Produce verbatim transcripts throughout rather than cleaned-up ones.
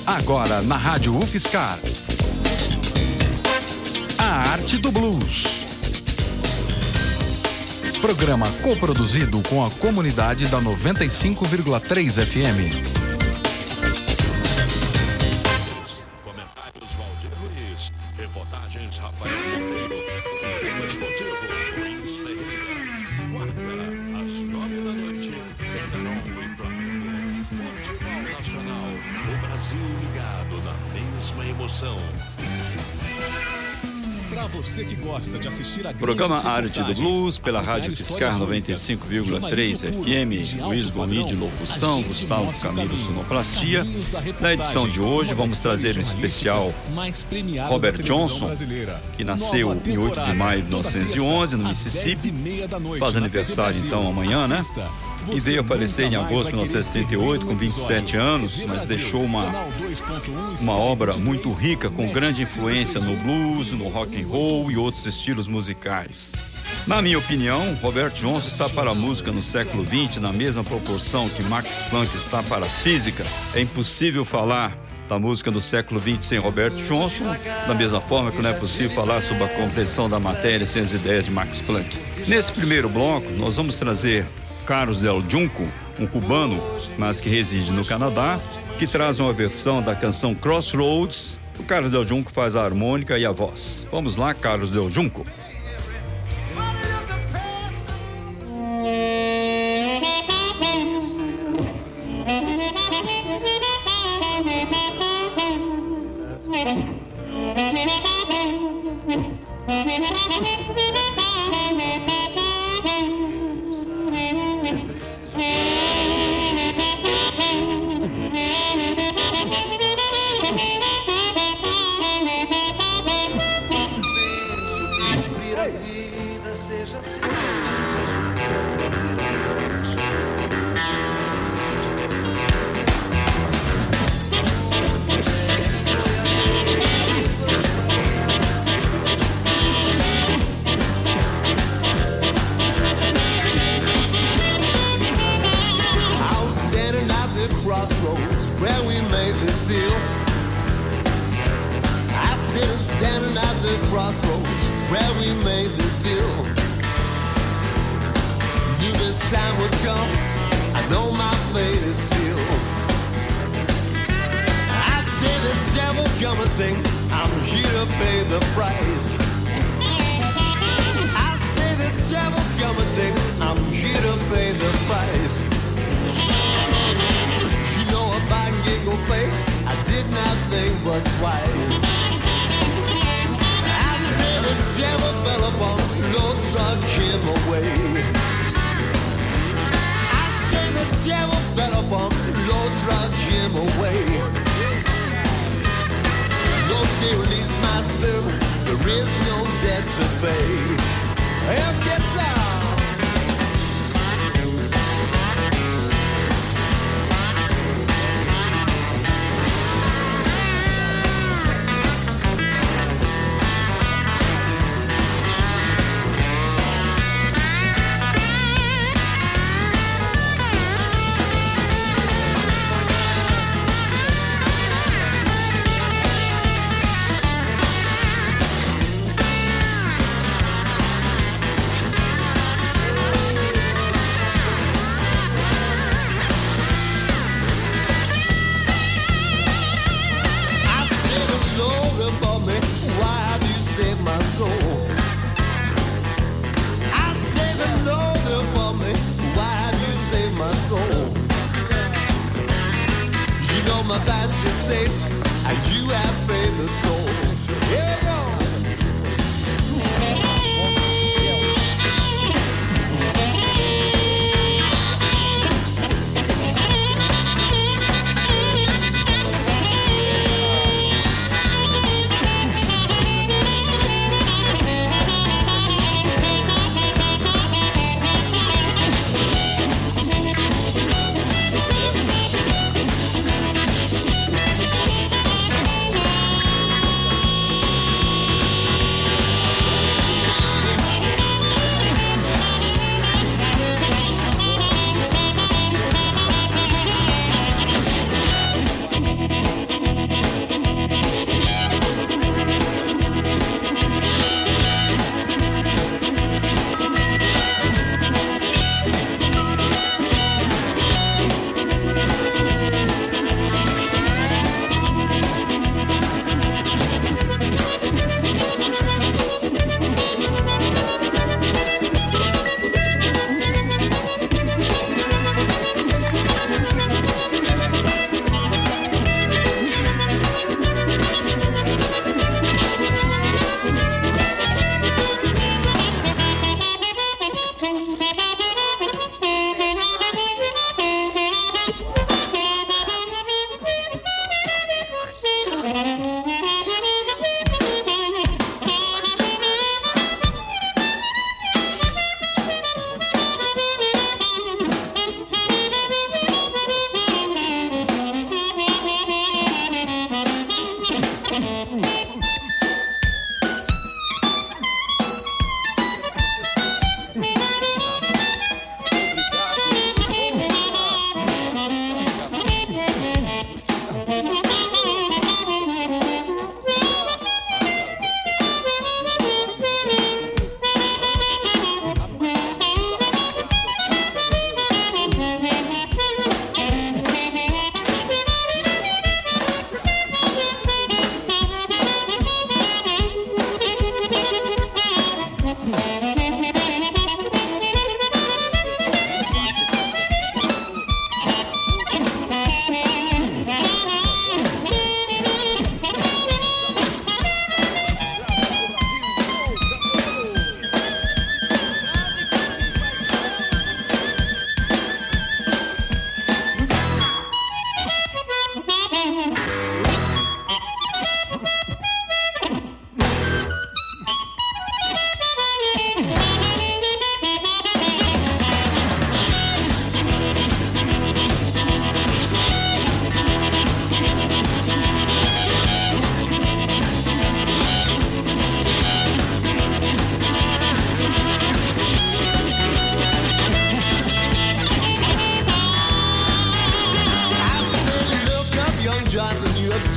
Agora na Rádio UFSCar. A Arte do Blues. Programa coproduzido com a comunidade da noventa e cinco vírgula três F M. Comentários Valdir Luiz, reportagens Rafael Monteiro, tema esportivo Luiz Ferreira. Quarta, às nove da noite, Penarol e Flamengo. Futebol Nacional, o Brasil ligado na mesma emoção. Para você que gosta de assistir a Programa Arte do Blues pela Rádio UFSCar noventa e cinco vírgula três F M, Luiz Gomi de locução, Gustavo Camilo sonoplastia. Na edição de hoje vamos trazer um especial Robert Johnson, que nasceu em oito de maio de mil novecentos e onze no Mississippi, faz aniversário então amanhã, né? E veio a falecer em agosto de mil novecentos e trinta e oito com vinte e sete anos, mas deixou uma, uma obra muito rica com grande influência no blues, no rock and roll e outros estilos musicais. Na minha opinião, Robert Johnson está para a música no século vinte na mesma proporção que Max Planck está para a física. É impossível falar da música do século vinte sem Robert Johnson, da mesma forma que não é possível falar sobre a compreensão da matéria sem as ideias de Max Planck. Nesse primeiro bloco, nós vamos trazer Carlos Del Junco, um cubano, mas que reside no Canadá, que traz uma versão da canção Crossroads. O Carlos Del Junco faz a harmônica e a voz. Vamos lá, Carlos Del Junco. Crossroads where we made the deal. I said I'm standing at the crossroads where we made the deal. Knew this time would come, I know my fate is sealed. I say the devil come and take, I'm here to pay the price. I say the devil come and take, I'm here to pay the price. You know if I can get no faith, I did not think but twice. I said the devil fell upon me, Lord struck him away. I said the devil fell upon me, Lord struck him away. Lord say release my spirit, there is no debt to pay. Hey, get down.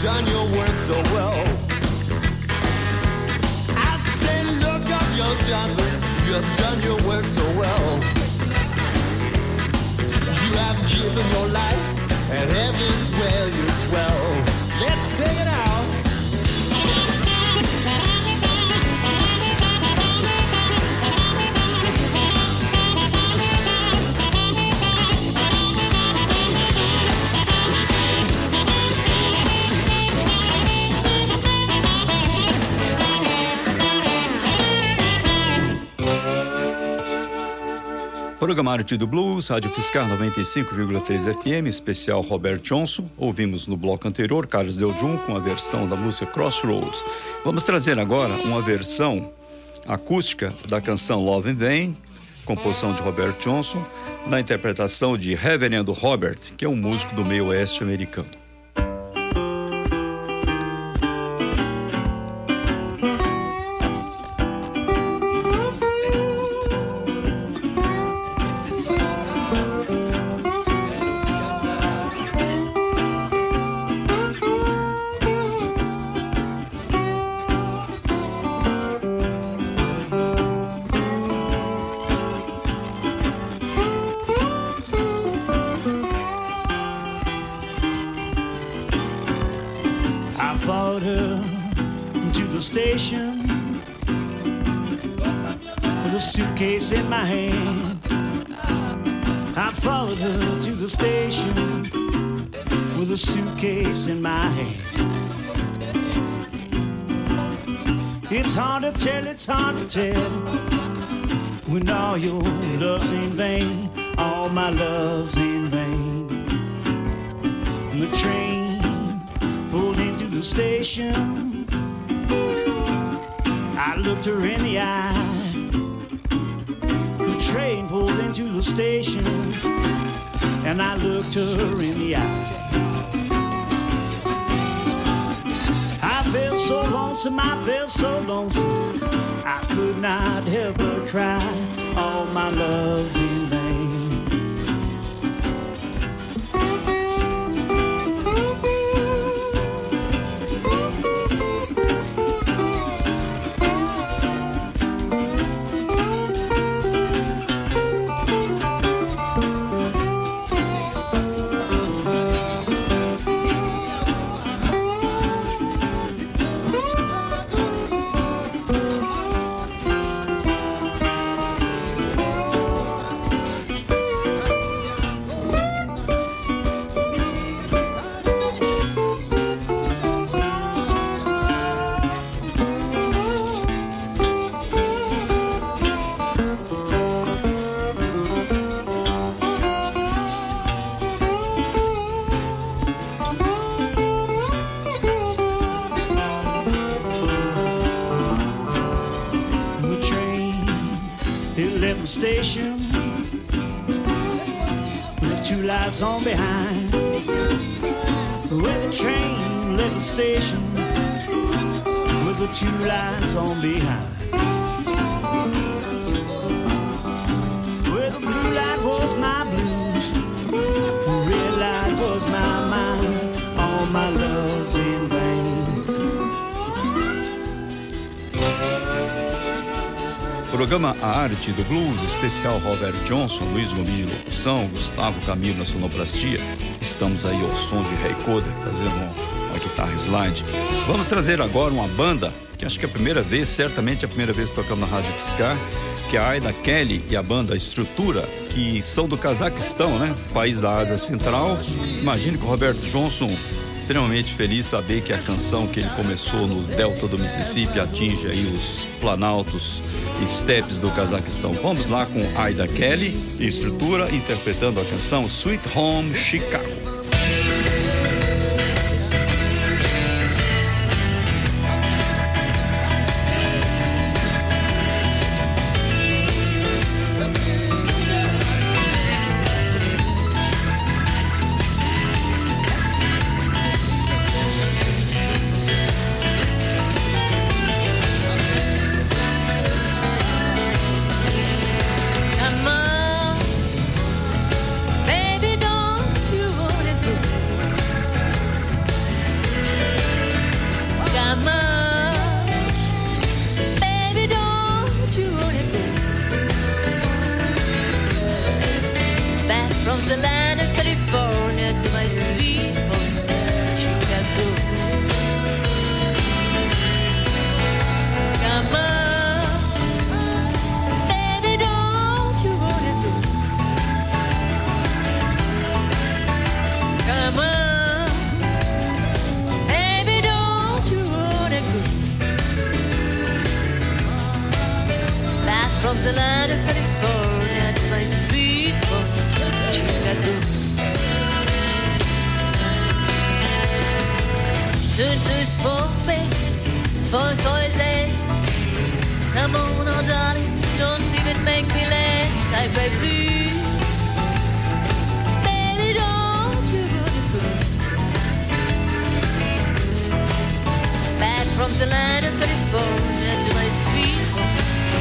done your work so well. I say, look up, young Johnson, you have done your work so well. You have given your life, and heaven's where you dwell. Let's take it out. Programa Arte do Blues, Rádio Fiscar noventa e cinco vírgula três F M, especial Robert Johnson. Ouvimos no bloco anterior Carlos Del Jun com a versão da música Crossroads. Vamos trazer agora uma versão acústica da canção Love in Vain, composição de Robert Johnson, na interpretação de Reverendo Robert, que é um músico do meio oeste americano. Suitcase in my hand, I followed her to the station with a suitcase in my hand. It's hard to tell, it's hard to tell, when all your love's in vain, all my love's in vain. And the train pulled into the station, I looked her in the eye. Train pulled into the station, and I looked her in the eye. I felt so lonesome, I felt so lonesome, I could not help but cry. All my love's in vain. Station with two lights on behind. Where the train left the station with the two lights on behind. Where the blue light was my blues, the red light was my mind. All my love's in vain. Programa A Arte do Blues, especial Robert Johnson, Luiz Gomes de locução, Gustavo Camilo na sonoplastia. Estamos aí ao som de Ray Coder, fazendo uma, uma guitarra slide. Vamos trazer agora uma banda, que acho que é a primeira vez, certamente é a primeira vez que tocamos na Rádio Fiscar, que é a Aida Kelly e a banda Estrutura, que são do Cazaquistão, né? País da Ásia Central. Imagino que o Robert Johnson, extremamente feliz saber que a canção que ele começou no delta do Mississippi atinge aí os planaltos e steppes do Cazaquistão. Vamos lá com Aida Kelly e Estrutura interpretando a canção Sweet Home Chicago. Baby, don't you Tutus for faith, for toilet. Come on, oh darling, don't even make me laugh. I pray please, baby, don't you wanna go back from the land of California to my sweet home?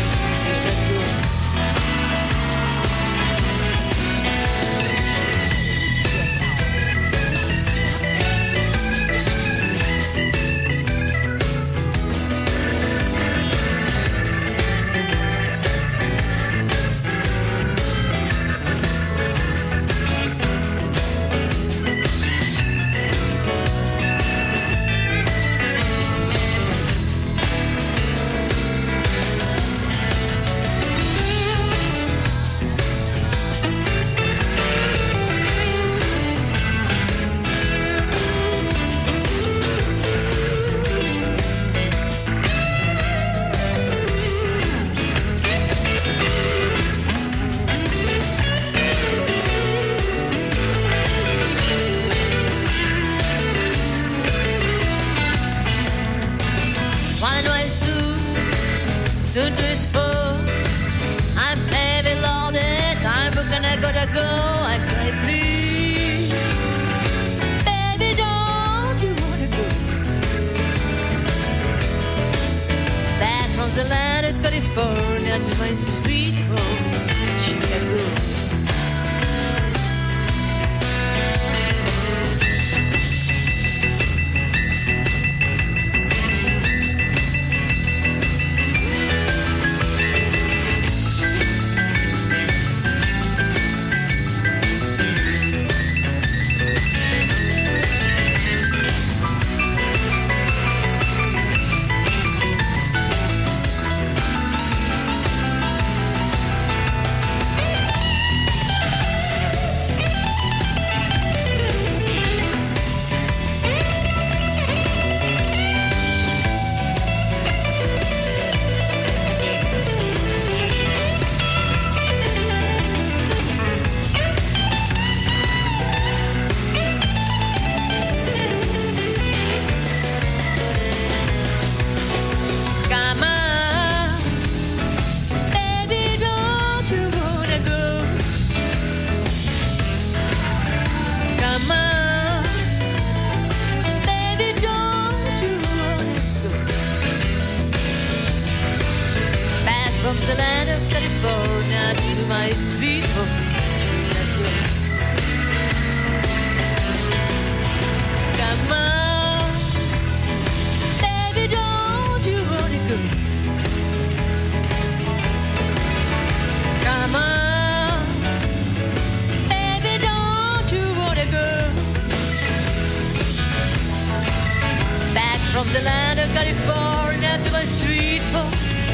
From the land of California to my sweet home,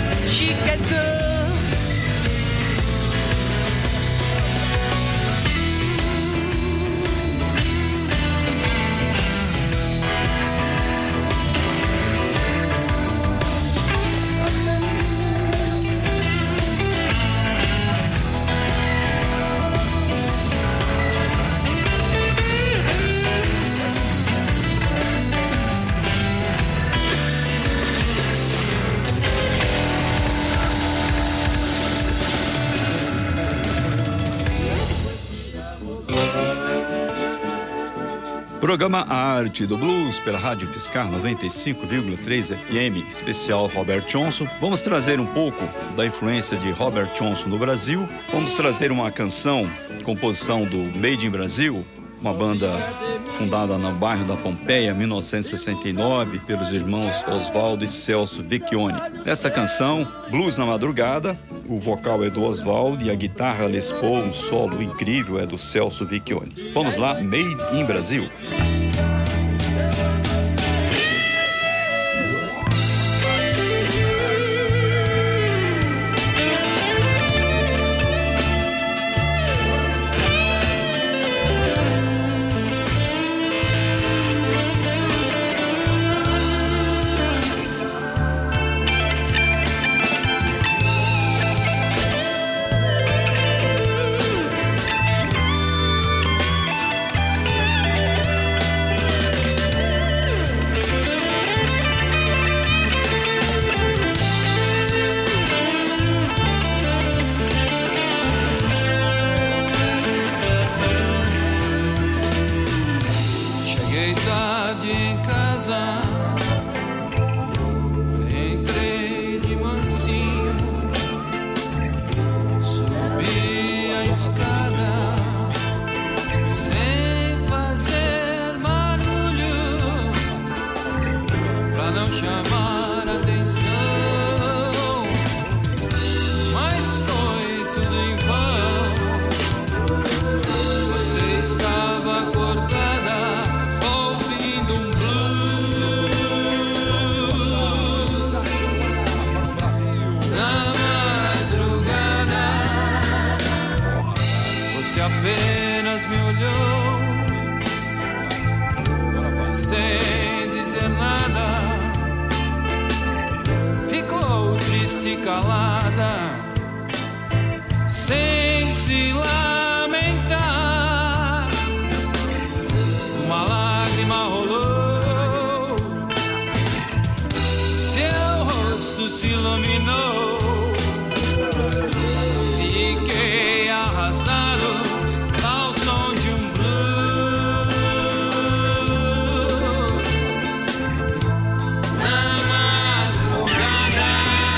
Chicago. Programa A Arte do Blues pela Rádio Fiscar noventa e cinco vírgula três F M, especial Robert Johnson. Vamos trazer um pouco da influência de Robert Johnson no Brasil. Vamos trazer uma canção, composição do Made in Brasil, uma banda fundada no bairro da Pompeia, em mil novecentos e sessenta e nove, pelos irmãos Oswaldo e Celso Vecchione. Essa canção, Blues na Madrugada, o vocal é do Oswaldo e a guitarra Les Paul, um solo incrível, é do Celso Vecchione. Vamos lá, Made in Brasil. Cheguei tarde em casa, entrei de mansinho, subi a escada sem fazer barulho, pra não chamar atenção. Mas foi tudo em vão, você estava acordada ouvindo um blues. Na madrugada você apenas me olhou sem dizer nada, ficou triste e calada, sem se lamentar. Uma lágrima rolou, seu rosto se iluminou. Fiquei arrasado ao som de um blues. Na madrugada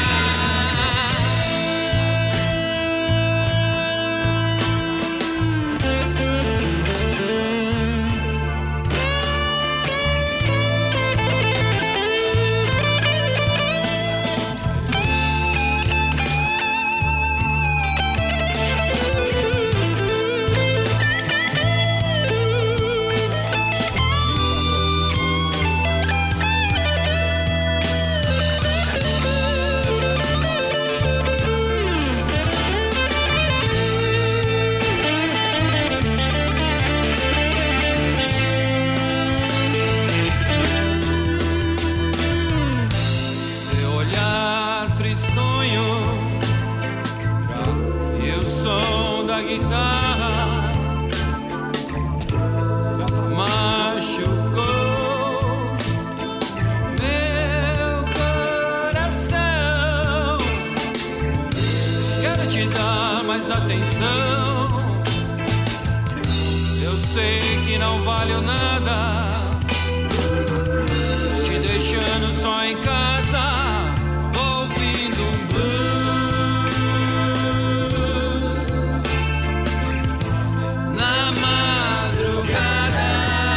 e o som da guitarra machucou meu coração. Quero te dar mais atenção, eu sei que não valho nada, te deixando só em casa ouvindo um blues. Na madrugada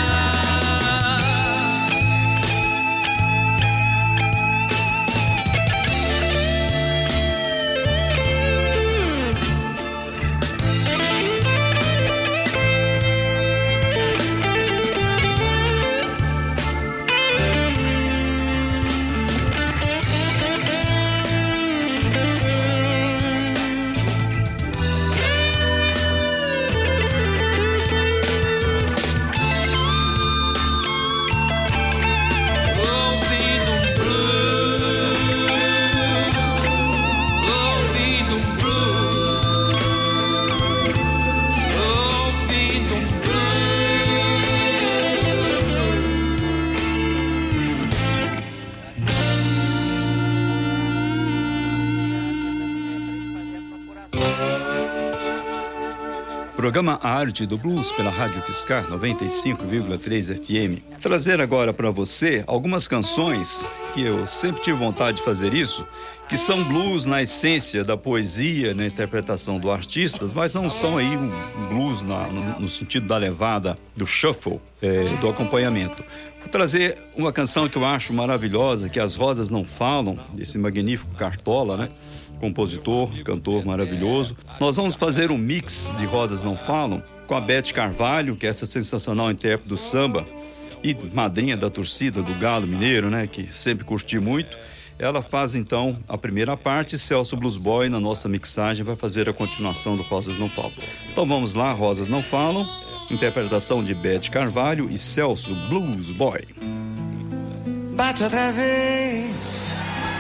Programa A Arte do Blues pela Rádio Fiscar noventa e cinco vírgula três F M. Trazer agora para você algumas canções que eu sempre tive vontade de fazer isso, que são blues na essência da poesia, na interpretação do artista, mas não são aí um blues na, no, no sentido da levada, do shuffle, é, do acompanhamento. Vou trazer uma canção que eu acho maravilhosa, que As Rosas Não Falam, desse magnífico Cartola, né? Compositor, cantor maravilhoso. Nós vamos fazer um mix de Rosas Não Falam com a Beth Carvalho, que é essa sensacional intérprete do samba e madrinha da torcida do Galo Mineiro, né? Que sempre curti muito. Ela faz então a primeira parte, Celso Blues Boy na nossa mixagem vai fazer a continuação do Rosas Não Falam. Então vamos lá, Rosas Não Falam, interpretação de Beth Carvalho e Celso Blues Boy. Bate outra vez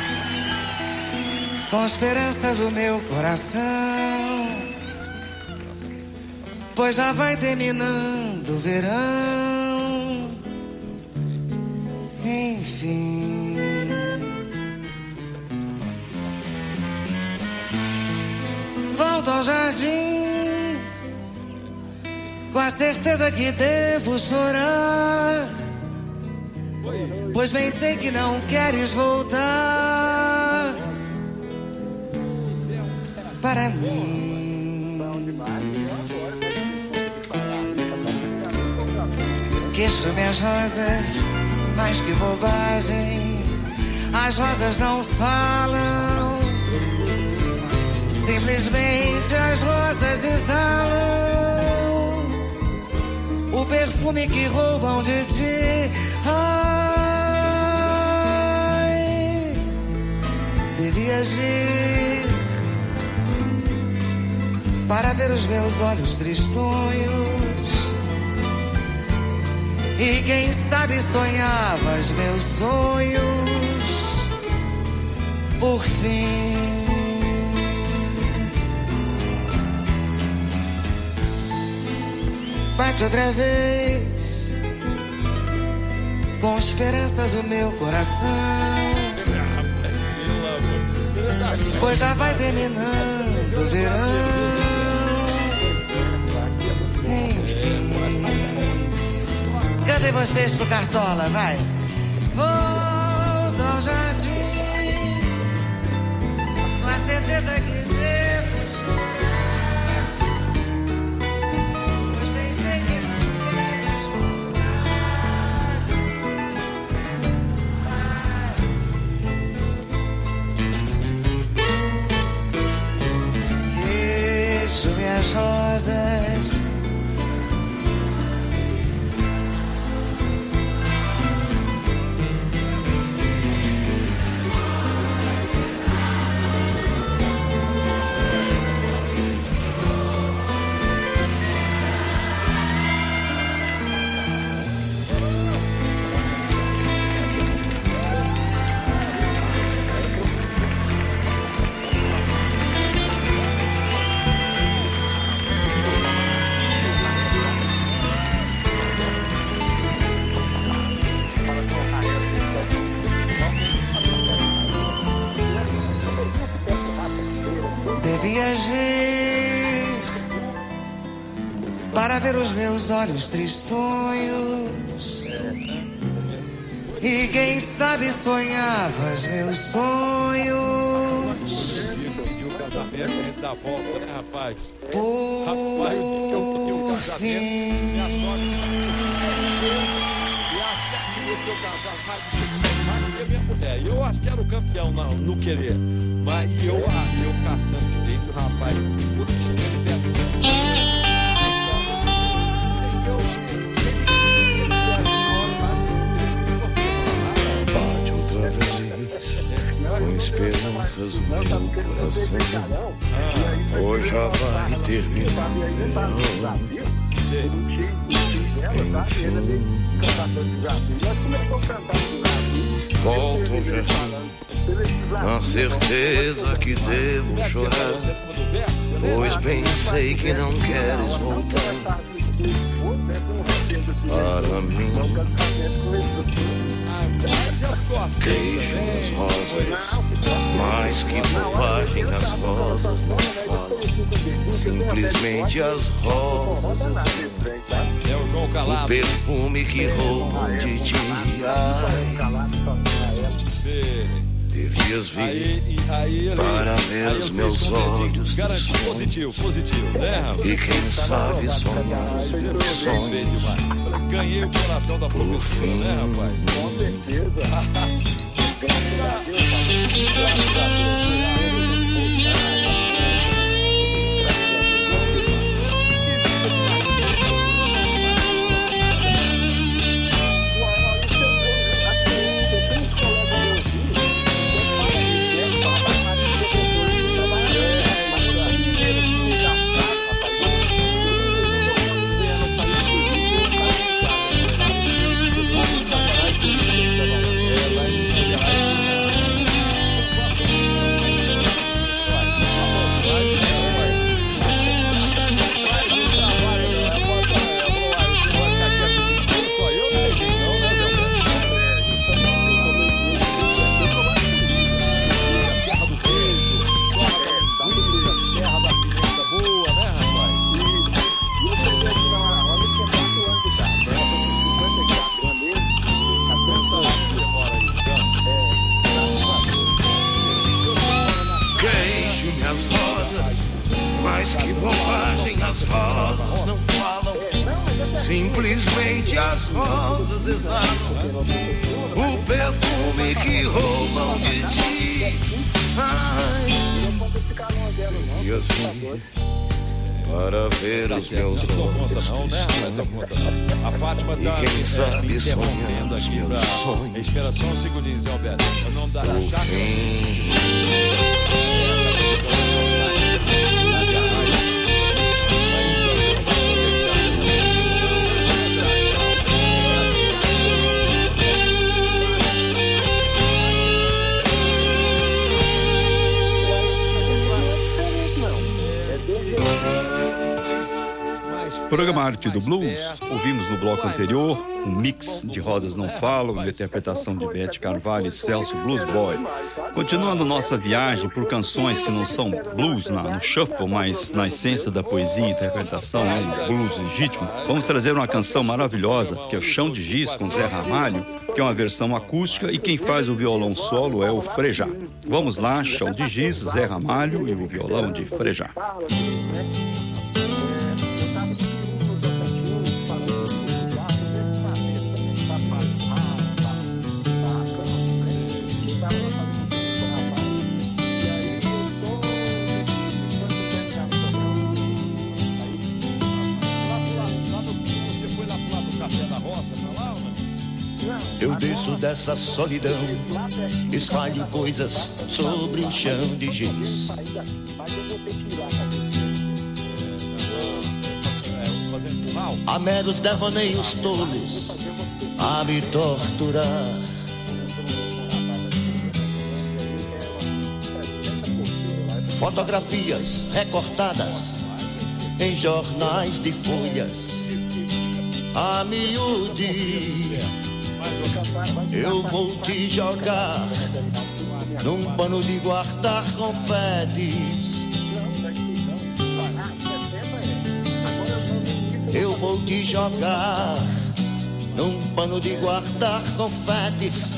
com esperanças o meu coração, pois já vai terminando o verão. Enfim, volto ao jardim com a certeza que devo chorar, pois bem sei que não queres voltar para mim. Queixo-me as rosas, mas que bobagem. As rosas não falam, simplesmente as rosas exalam o perfume que roubam de ti. Ai, devias vir para ver os meus olhos tristonhos, e quem sabe sonhavas meus sonhos por fim. Bate outra vez com esperanças o meu coração, pois já vai terminando o verão. Enfim, cadê vocês pro Cartola? Vai. Volto ao jardim com a certeza que devo chorar, pois bem sei que não queres voltar para mim. Queixo minhas rosas, devias vir para ver os meus olhos tristonhos, e quem sabe sonhavas meus sonhos por fim. Eu acho que era o campeão no, no querer, mas eu, eu caçando direito, o rapaz, puta, chegou de perto. Bate outra vez com esperanças o meu coração, hoje já vai terminar o verão. Enfim, volto ao jardim na certeza que devo chorar, pois bem sei que não queres voltar para mim. Queixo as rosas, mas que bobagem, as rosas não falam, simplesmente as rosas exalam o perfume que roubam de ti. Ai, devias vir para ver os meus olhos tristonhos, positivo, positivo, né, rapaz? E quem sabe sonhar meus sonhos ganhei o coração da por fim, né, rapaz? Com certeza. Graças a Deus, graças a Deus. Simplesmente as rosas exalam o perfume que roubam de ti. Ai, e assim, para ver os meus olhos tristes, e quem sabe sonhar os meus sonhos. Espera só um segundinho, Zé Alberto. O nome da chácara. Programa Arte do Blues, ouvimos no bloco anterior um mix de Rosas Não Falam, uma interpretação de Beth Carvalho e Celso Blues Boy. Continuando nossa viagem por canções que não são blues na, no shuffle, mas na essência da poesia e interpretação, é um blues legítimo, vamos trazer uma canção maravilhosa, que é o Chão de Giz, com Zé Ramalho, que é uma versão acústica, e quem faz o violão solo é o Frejá. Vamos lá, Chão de Giz, Zé Ramalho e o violão de Frejá. Eu desço dessa solidão, espalho coisas sobre o chão de giz. Há meros devaneios tolos a me torturar. Fotografias recortadas em jornais de folhas a miúde. Eu vou te jogar num pano de guardar confetes. Eu vou te jogar num pano de guardar confetes.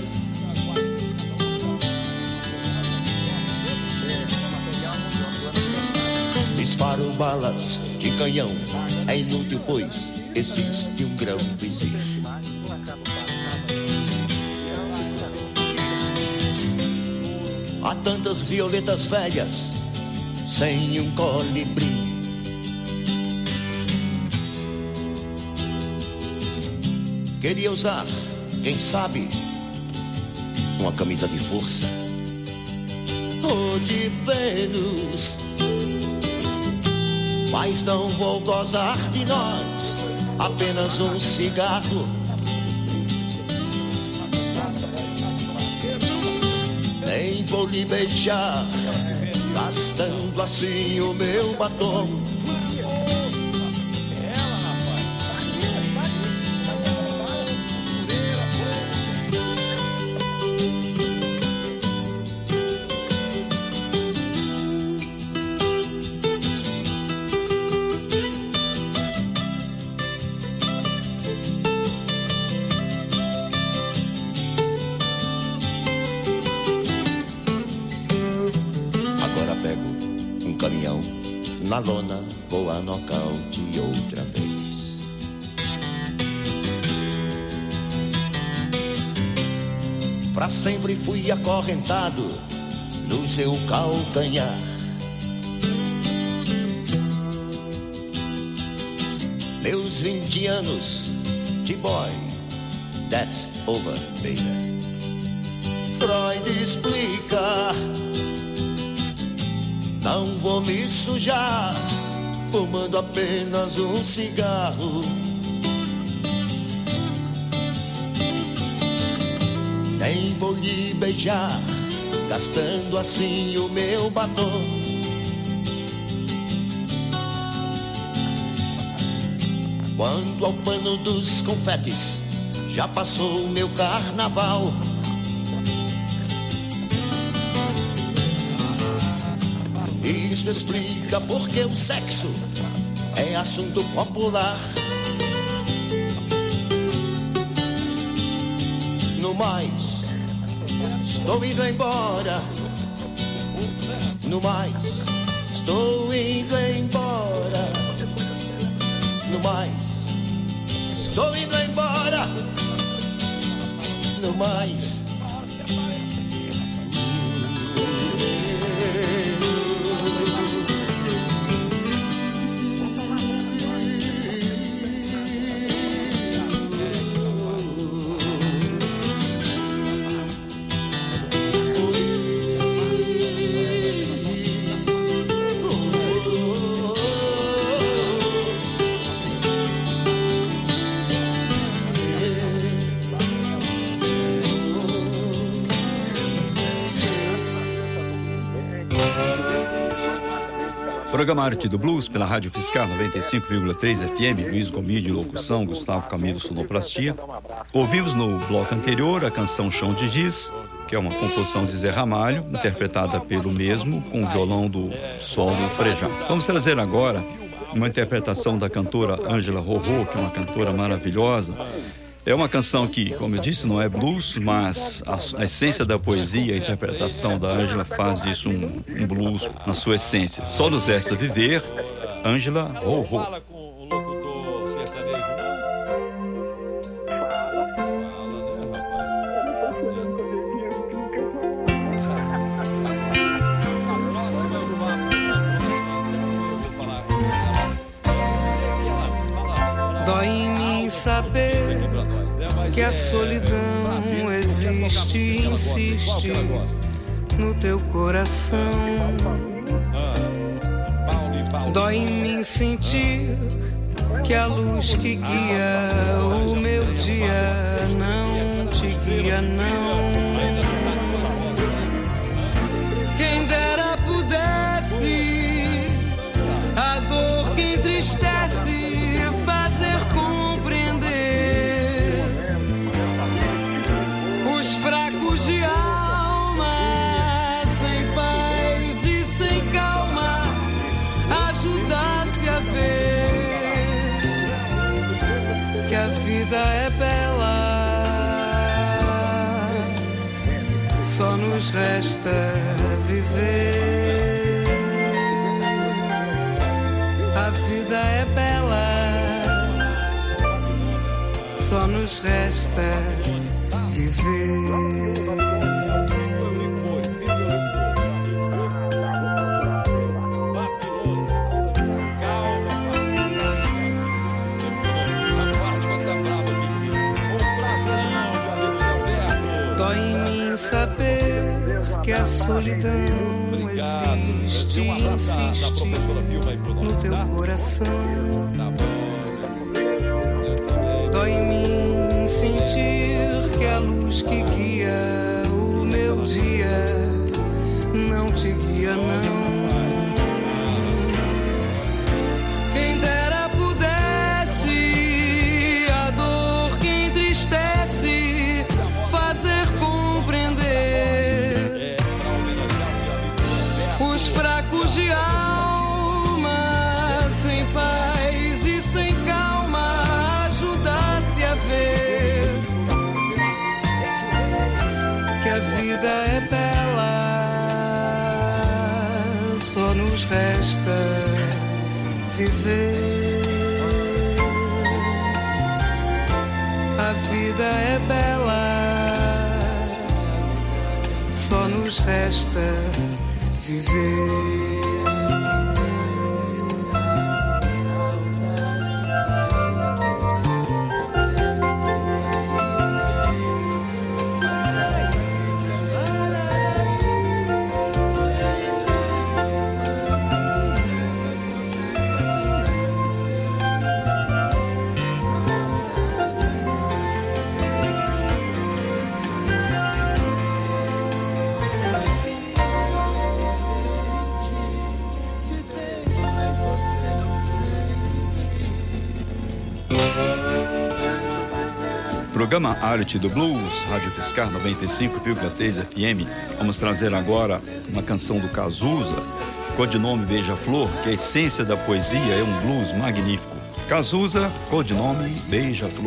Disparo balas de canhão, é inútil, pois existe um grão vizir. Há tantas violetas velhas sem um colibri. Queria usar, quem sabe, uma camisa de força ou de Vênus, mas não vou gozar de nós, apenas um cigarro. Nem vou lhe beijar, gastando assim o meu batom. Na lona vou a nocaute outra vez. Pra sempre fui acorrentado no seu calcanhar. Meus vinte anos de boy, that's over, baby. Freud explica. Não vou me sujar, fumando apenas um cigarro. Nem vou lhe beijar, gastando assim o meu batom. Quanto ao pano dos confetes, já passou o meu carnaval. Isso explica porque o sexo é assunto popular. No mais, estou indo embora. No mais, estou indo embora. No mais, estou indo embora. Não mais. Programa Arte do Blues pela Rádio Fiscar noventa e cinco vírgula três F M, Luiz Gomide, locução, Gustavo Camilo, sonoplastia. Ouvimos no bloco anterior a canção Chão de Giz, que é uma composição de Zé Ramalho, interpretada pelo mesmo com o violão do solo Frejá. Vamos trazer agora uma interpretação da cantora Ângela Rorô, que é uma cantora maravilhosa. É uma canção que, como eu disse, não é blues, mas a, a essência da poesia, a interpretação da Ângela faz disso um, um blues na sua essência. Só nos resta viver, Ângela Rorô. Fala com o locutor sertanejo, não? Dói em mim saber que a solidão existe e insiste no teu coração. Dói em mim sentir que a luz que guia o meu dia não te guia, não. Quem dera pudesse a dor que entristece fazer compreender os fracos de alma, sem paz e sem calma, ajudasse a ver que a vida é bela, só nos resta viver. A vida é bela, só nos resta viver. Dói em mim saber que a solidão existe e insiste no teu coração. Dói em mim sentir que a luz que guia o meu dia não te guia, não. Quem dera pudesse a dor que entristece fazer compreender os fracos de alma, sem paz e sem calma, ajudasse a ver que a vida é bela, só nos resta viver. A vida é bela, só nos resta viver. Programa Arte do Blues, Rádio Fiscar noventa e cinco vírgula três F M. Vamos trazer agora uma canção do Cazuza, codinome Beija-Flor, que a essência da poesia é um blues magnífico. Cazuza, codinome Beija-Flor.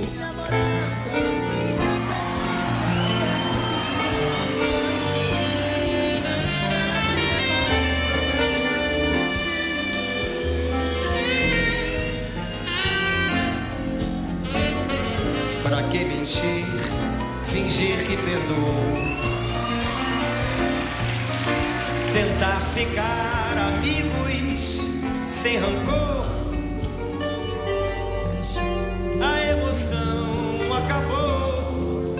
fingir que perdoou. Tentar ficar amigos sem rancor. A emoção acabou.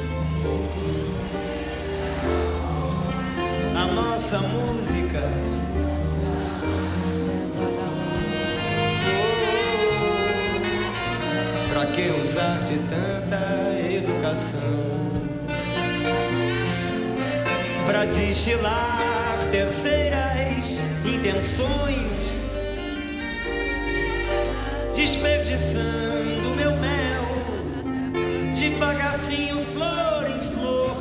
A nossa música oh, pra que usar de tanta educação? Pra destilar terceiras intenções, desperdiçando meu mel, devagarzinho, flor em flor.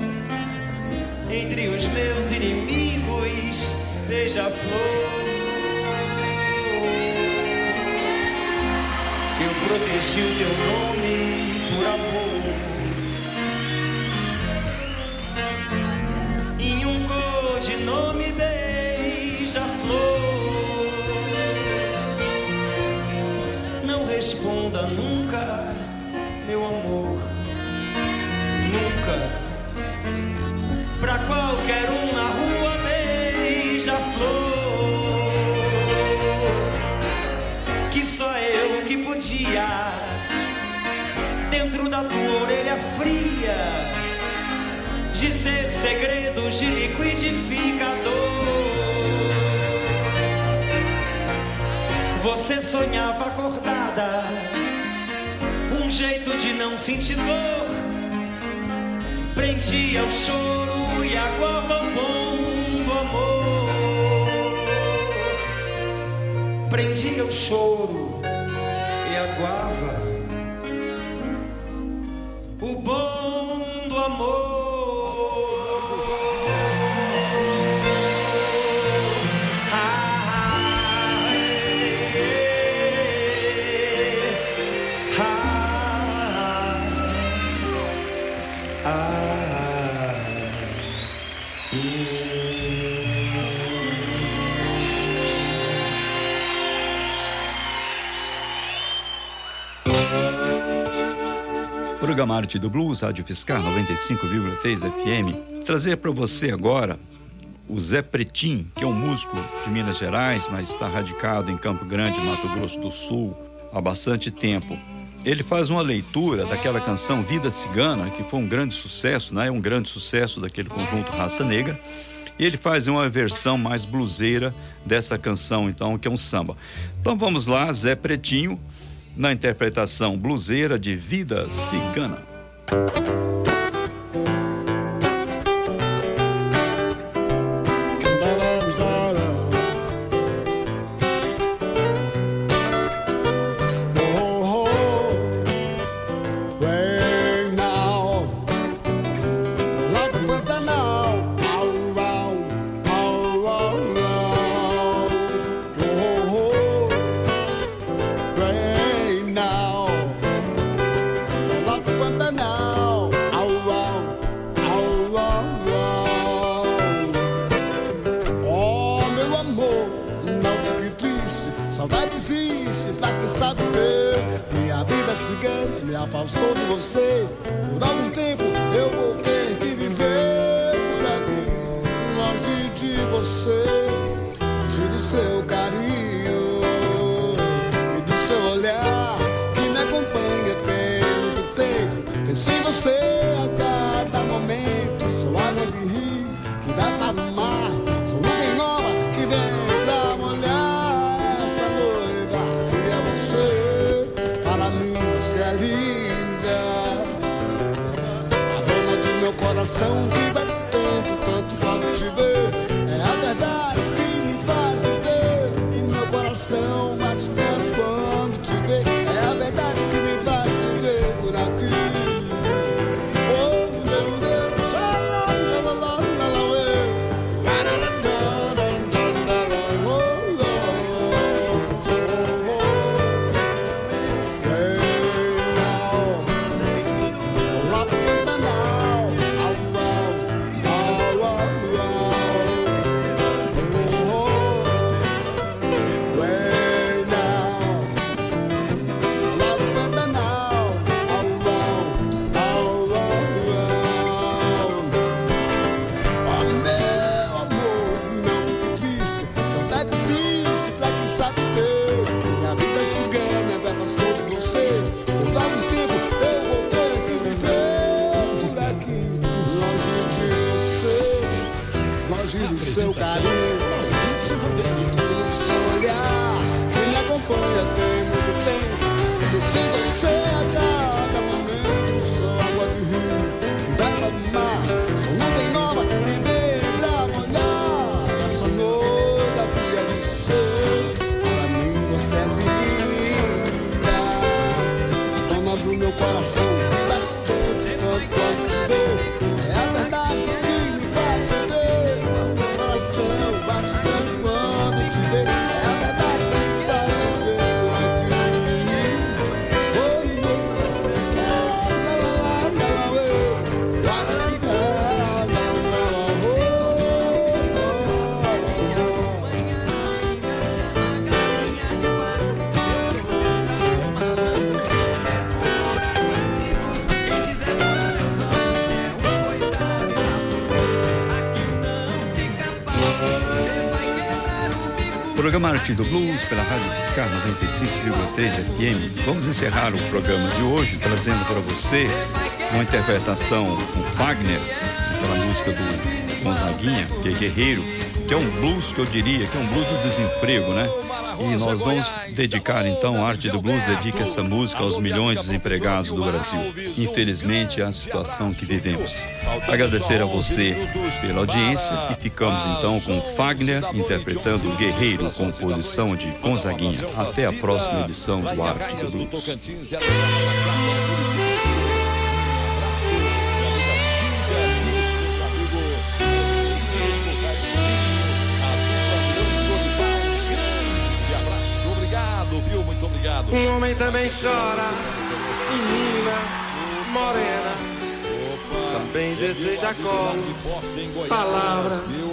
Entre os meus inimigos, beija-flor. Eu protegi o teu nome por amor. Em um codinome, beija-flor. Não responda nunca, meu amor, nunca. Pra qualquer um na rua, beija-flor. Que só eu que podia, dentro da tua orelha fria, dizer segredos de liquidificador. Você sonhava acordada, um jeito de não sentir dor. Prendia o choro e aguava o bom do amor. Prendia o choro e aguava o bom do amor. Programa Arte do Blues, Rádio Fiscar noventa e cinco vírgula três F M. Trazer para você agora o Zé Pretinho, que é um músico de Minas Gerais, mas está radicado em Campo Grande, Mato Grosso do Sul, há bastante tempo. Ele faz uma leitura daquela canção Vida Cigana, que foi um grande sucesso, né? Um grande sucesso daquele conjunto Raça Negra. E ele faz uma versão mais bluseira dessa canção, então, que é um samba. Então vamos lá, Zé Pretinho, na interpretação bluseira de Vida Cigana. Afastou de você por algum tempo, eu vou ter que viver por aqui, longe de você, longe do seu carinho e do seu olhar que me acompanha pelo tempo. Penso em você a cada momento, sou água de rio que dá para o mar, sou nuvem nova que vem pra molhar essa noiva que é você. Para mim você é linda, coração que bastante, tanto quando te ver. É a verdade que me faz viver. E meu coração bate mais quando te vê. É a verdade que me faz viver por aqui. Oh, meu Deus. La, la, la, la, la, la, la, Programa Arte do Blues pela Rádio Fiscar noventa e cinco vírgula três F M. Vamos encerrar o programa de hoje trazendo para você uma interpretação com Fagner, aquela música do Gonzaguinha, que é Guerreiro, que é um blues que eu diria que é um blues do desemprego, né? E nós vamos dedicar então, a Arte do Blues dedica essa música aos milhões de desempregados do Brasil. Infelizmente é a situação que vivemos. Agradecer a você pela audiência e ficamos então com Fagner interpretando o Guerreiro, composição de Gonzaguinha. Até a próxima edição do Arte do Blues. Um homem também chora, menina morena, também deseja colo, palavras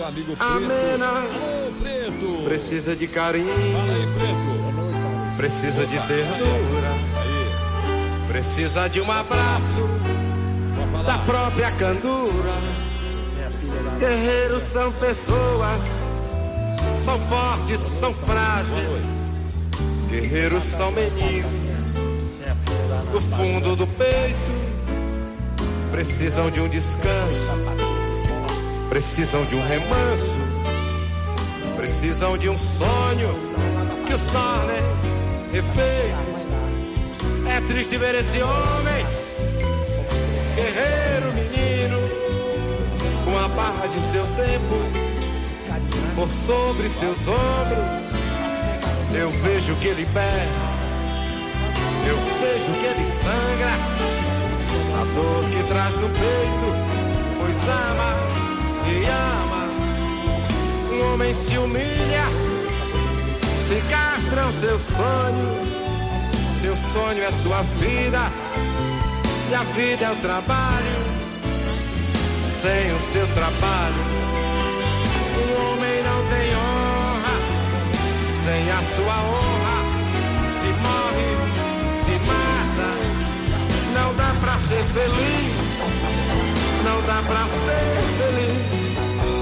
amenas, precisa de carinho, precisa de ternura, precisa de um abraço da própria candura. Guerreiros são pessoas, são fortes, são frágeis. Guerreiros são meninos do fundo do peito, precisam de um descanso, precisam de um remanso, precisam de um sonho que os torne refeito. É triste ver esse homem, guerreiro menino, com a barra de seu tempo por sobre seus ombros. Eu vejo que ele berra, eu vejo que ele sangra, a dor que traz no peito, pois ama e ama. Um homem se humilha, se castram seu sonho, seu sonho é sua vida, e a vida é o trabalho. Sem o seu trabalho, um homem não tem honra. Sem a sua honra, se morre, se mata. Não dá pra ser feliz, não dá pra ser feliz.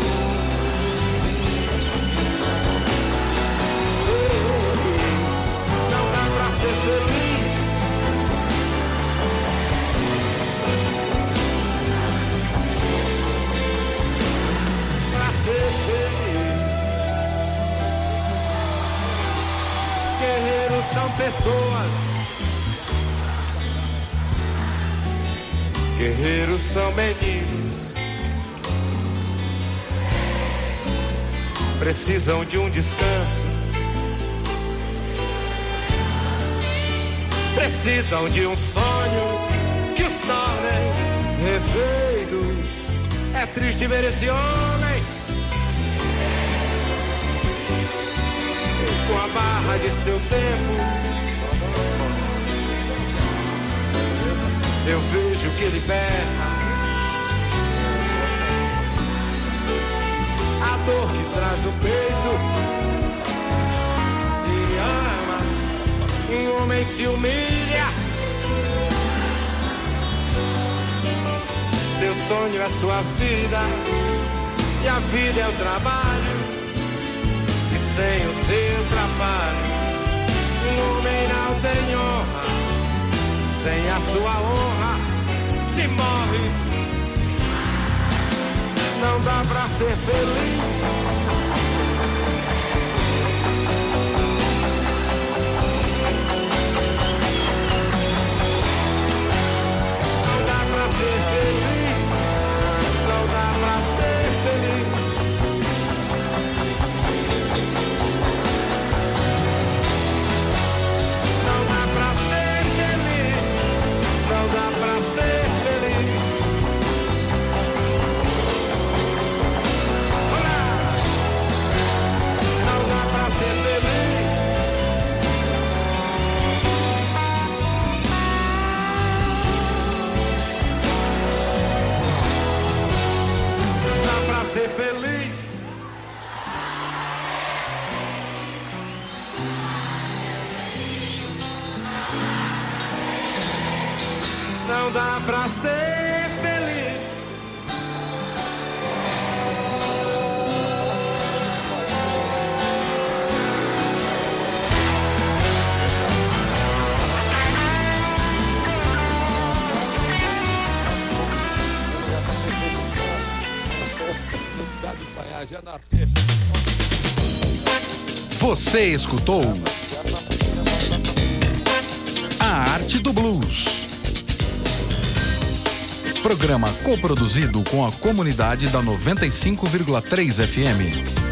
Feliz, não dá pra ser feliz. Pra ser feliz. Guerreiros são pessoas, guerreiros são meninos, precisam de um descanso, precisam de um sonho que os torne refeitos. É triste ver esse homem com a barra de seu tempo. Eu vejo que ele berra, a dor que traz no peito. Ele ama, um homem se humilha. Seu sonho é sua vida, e a vida é o trabalho. Sem o seu trabalho, um homem não tem honra. Sem a sua honra, se morre. Não dá pra ser feliz. Não dá pra ser feliz. Não dá pra ser feliz. Não dá pra ser feliz. Olá! Não dá pra ser feliz. Não dá pra ser feliz. Não dá pra ser feliz. fazendo a T. Você escutou A Arte do Blues. Programa coproduzido com a comunidade da noventa e cinco vírgula três F M.